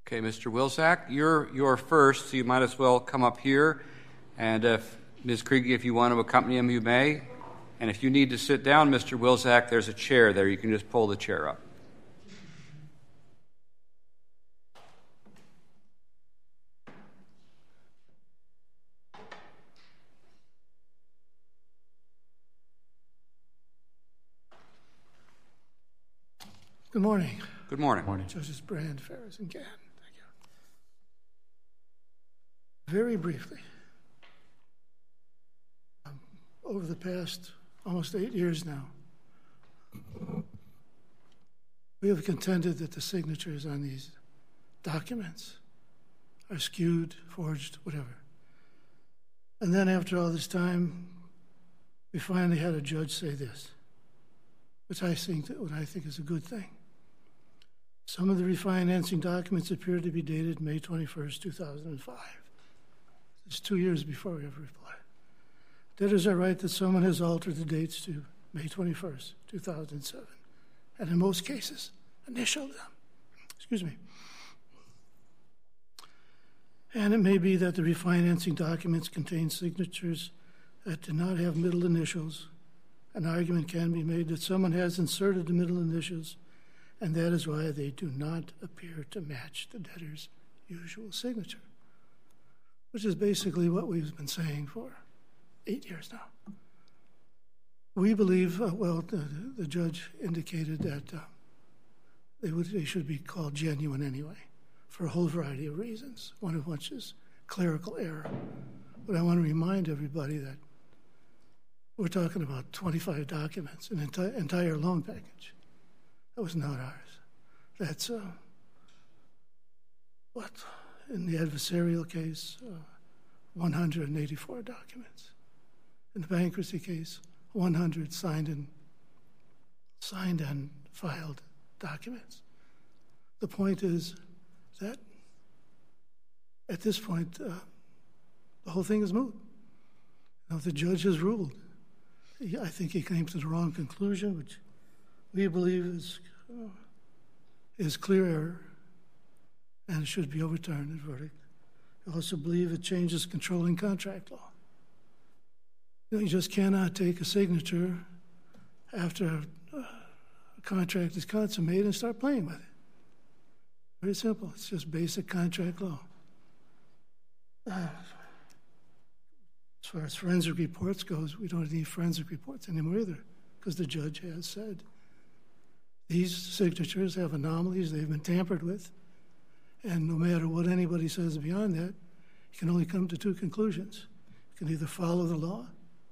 Okay, Mr. Wilczak, you're first, so you might as well come up here. And if Ms. Kriege, if you want to accompany him, you may. And if you need to sit down, Mr. Wilczak, there's a chair there. You can just pull the chair up. Good morning. Good morning. Judges Brand, Ferris, and Gann. Thank you. Very briefly, over the past almost 8 years now, we have contended that the signatures on these documents are skewed, forged, whatever. And then after all this time, we finally had a judge say this, which I think is a good thing. Some of the refinancing documents appear to be dated May 21st, 2005. It's 2 years before we have replied. Debtors are right that someone has altered the dates to May 21st, 2007, and in most cases, initialed them. Excuse me. And it may be that the refinancing documents contain signatures that do not have middle initials. An argument can be made that someone has inserted the middle initials, and that is why they do not appear to match the debtor's usual signature, which is basically what we've been saying for 8 years now. We believe, the judge indicated that they should be called genuine anyway, for a whole variety of reasons, one of which is clerical error. But I want to remind everybody that we're talking about 25 documents, an entire loan package. That was not ours. That's in the adversarial case, 184 documents. In the bankruptcy case, 100 signed and filed documents. The point is that at this point, the whole thing is moot. Now, the judge has ruled. I think he came to the wrong conclusion, which we believe is clear error and should be overturned in verdict. We also believe it changes controlling contract law. You just cannot take a signature after a contract is consummated and start playing with it. Very simple. It's just basic contract law. As far as forensic reports goes, we don't need forensic reports anymore either, because the judge has said these signatures have anomalies, they've been tampered with, and no matter what anybody says beyond that, you can only come to two conclusions. You can either follow the law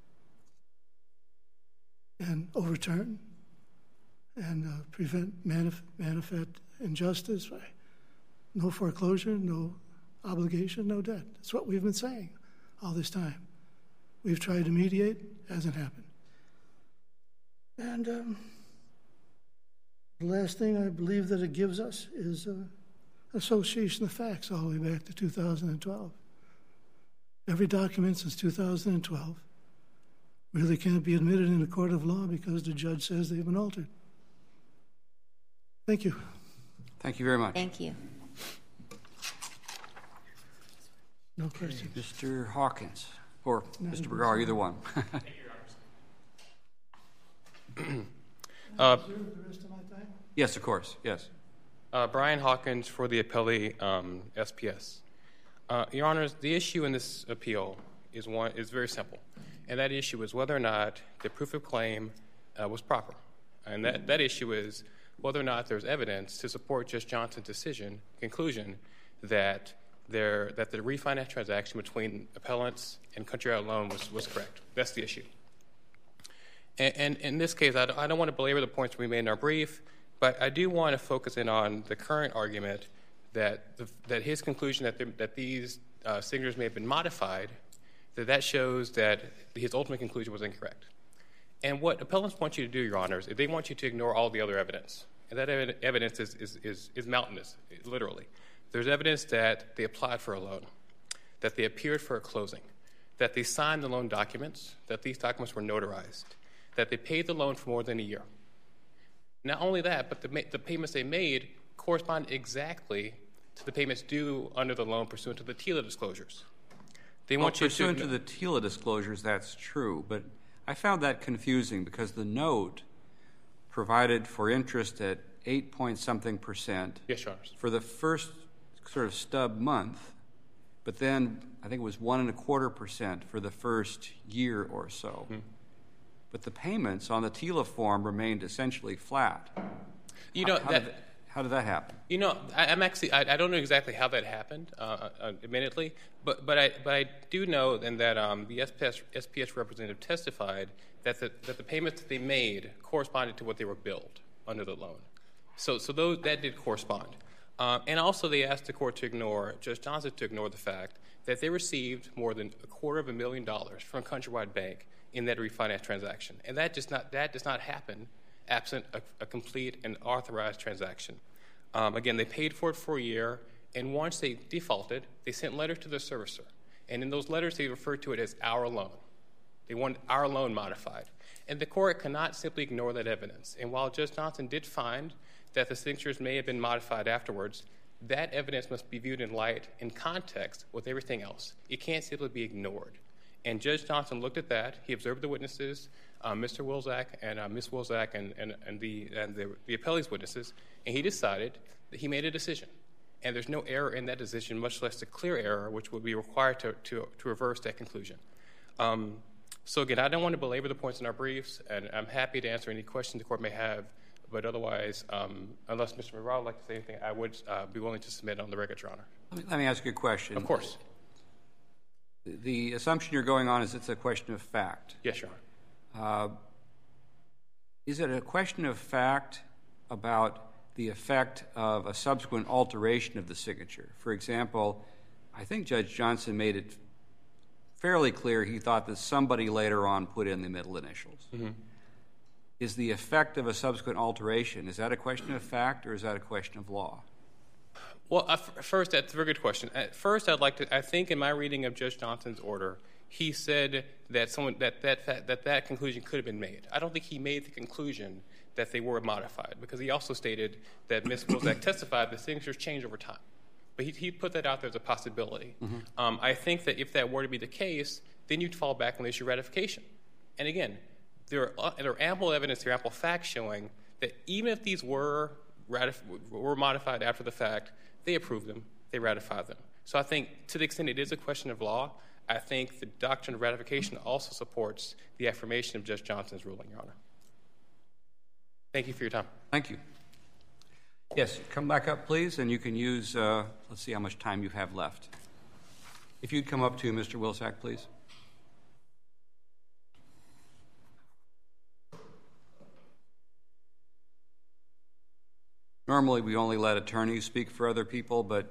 and overturn and prevent manifest injustice by no foreclosure, no obligation, no debt. That's what we've been saying all this time. We've tried to mediate, hasn't happened. And the last thing I believe that it gives us is association of facts all the way back to 2012. Every document since 2012 really can't be admitted in a court of law because the judge says they've been altered. Thank you. Thank you very much. Thank you. No questions. Mr. Hawkins, or Mr. Bergar, either one. Thank you, Your Honors. The rest of my time? Yes, of course, yes. Brian Hawkins for the appellee SPS. Your Honors, the issue in this appeal is very simple, and that issue is whether or not the proof of claim was proper. And that issue is whether or not there's evidence to support Judge Johnson's conclusion that the refinance transaction between appellants and Country Out Loan was correct. That's the issue. And in this case, I don't want to belabor the points we made in our brief, but I do want to focus in on the current argument that his conclusion that these signatures may have been modified, that shows that his ultimate conclusion was incorrect. And what appellants want you to do, Your Honors, is they want you to ignore all the other evidence. And that evidence is mountainous, literally. There's evidence that they applied for a loan, that they appeared for a closing, that they signed the loan documents, that these documents were notarized, that they paid the loan for more than a year. Not only that, but the payments they made correspond exactly to the payments due under the loan pursuant to the TILA disclosures. They Well, want you pursuant to the TILA disclosures, that's true, but I found that confusing because the note provided for interest at 8-point-something% Yes, Your Honors. for the first sort of stub month, but then I think it was 1.25% for the first year or so. But the payments on the TILA form remained essentially flat. You know, How did that happen? You know, I don't know exactly how that happened, admittedly, but I do know then that the SPS representative testified that the payments that they made corresponded to what they were billed under the loan. So that did correspond. And also they asked the court to ignore, Judge Johnson to ignore the fact that they received more than $250,000 from Countrywide Bank in that refinance transaction. And that does not happen absent a complete and authorized transaction. Again, they paid for it for a year, and once they defaulted, they sent letters to the servicer. And in those letters, they referred to it as our loan. They want our loan modified. And the court cannot simply ignore that evidence. And while Judge Johnson did find that the signatures may have been modified afterwards, that evidence must be viewed in light, in context, with everything else. It can't simply be ignored. And Judge Johnson looked at that. He observed the witnesses, Mr. Wilczak and Ms. Wilczak and the appellee's witnesses, and he decided that he made a decision. And there's no error in that decision, much less a clear error, which would be required to reverse that conclusion. So again, I don't want to belabor the points in our briefs, and I'm happy to answer any questions the court may have. But otherwise, unless Mr. Morale would like to say anything, I would be willing to submit on the record, Your Honor. Let me ask you a question. Of course. The assumption you're going on is it's a question of fact. Yes, Your Honor. Is it a question of fact about the effect of a subsequent alteration of the signature? For example, I think Judge Johnson made it fairly clear he thought that somebody later on put in the middle initials. Mm-hmm. Is the effect of a subsequent alteration, is that a question of fact or is that a question of law? Well, first, that's a very good question. First, I think in my reading of Judge Johnson's order, he said that that conclusion could have been made. I don't think he made the conclusion that they were modified, because he also stated that Ms. Wilczak testified that signatures change over time. But he put that out there as a possibility. Mm-hmm. I think that if that were to be the case, then you'd fall back on the issue of ratification. And again, there are ample evidence, there are ample facts showing that even if these were modified after the fact, they approved them, they ratified them. So I think to the extent it is a question of law, I think the doctrine of ratification also supports the affirmation of Judge Johnson's ruling, Your Honor. Thank you for your time. Thank you. Yes, come back up, please, and you can use, let's see how much time you have left. If you'd come up to Mr. Wilczak, please. Normally, we only let attorneys speak for other people, but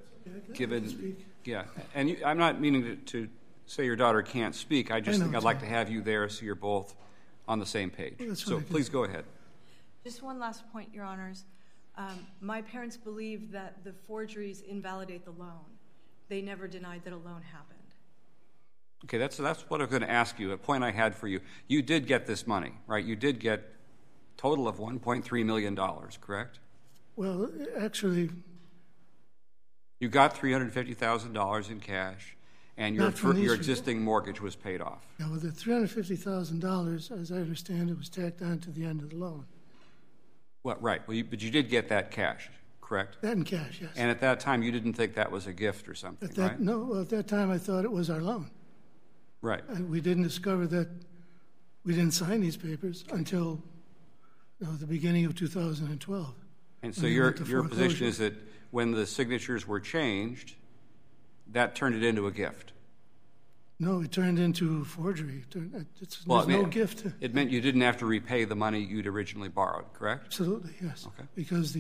and I'm not meaning to say your daughter can't speak. I just think I'd like to have you there so you're both on the same page. So please go ahead. Just one last point, Your Honors. My parents believe that the forgeries invalidate the loan. They never denied that a loan happened. Okay, that's what I was going to ask you, a point I had for you. You did get this money, right? You did get a total of $1.3 million, correct? Well, actually... You got $350,000 in cash, and your existing mortgage was paid off. Yeah, well, the $350,000, as I understand it, was tacked on to the end of the loan. Well, right. Well, but you did get that cash, correct? That in cash, yes. And at that time, you didn't think that was a gift or something, right? No, well, at that time, I thought it was our loan. Right. And we didn't discover that we didn't sign these papers until the beginning of 2012. And so your position is that when the signatures were changed, that turned it into a gift? No, it turned into forgery. There's no gift. It meant you didn't have to repay the money you'd originally borrowed, correct? Absolutely, yes. Okay. Because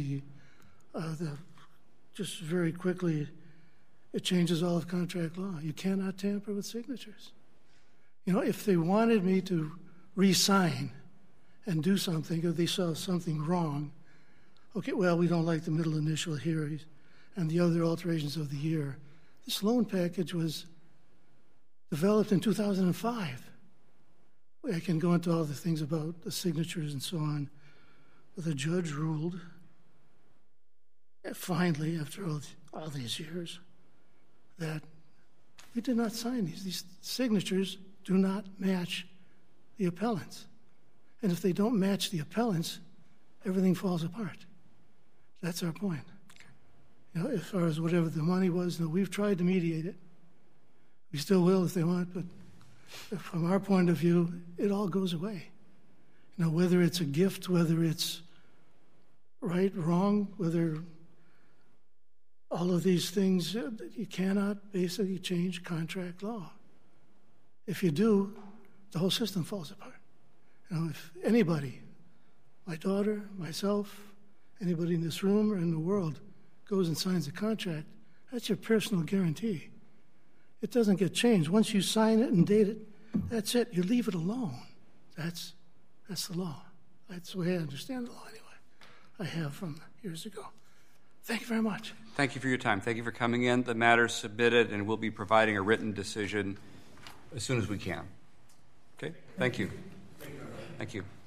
just very quickly, it changes all of contract law. You cannot tamper with signatures. You know, if they wanted me to re-sign and do something, or they saw something wrong, okay, well, we don't like the middle initial here and the other alterations of the year. This loan package was developed in 2005. I can go into all the things about the signatures and so on, but the judge ruled finally, after all these years, that we did not sign these. These signatures do not match the appellants. And if they don't match the appellants, everything falls apart. That's our point. You know, as far as whatever the money was, we've tried to mediate it. We still will if they want, but from our point of view, it all goes away. You know, whether it's a gift, whether it's right, wrong, whether all of these things, you cannot basically change contract law. If you do, the whole system falls apart. You know, if anybody, my daughter, myself, anybody in this room or in the world goes and signs a contract, that's your personal guarantee. It doesn't get changed. Once you sign it and date it, that's it. You leave it alone. That's the law. That's the way I understand the law anyway. I have from years ago. Thank you very much. Thank you for your time. Thank you for coming in. The matter is submitted, and we'll be providing a written decision as soon as we can. Okay? Thank you. Thank you.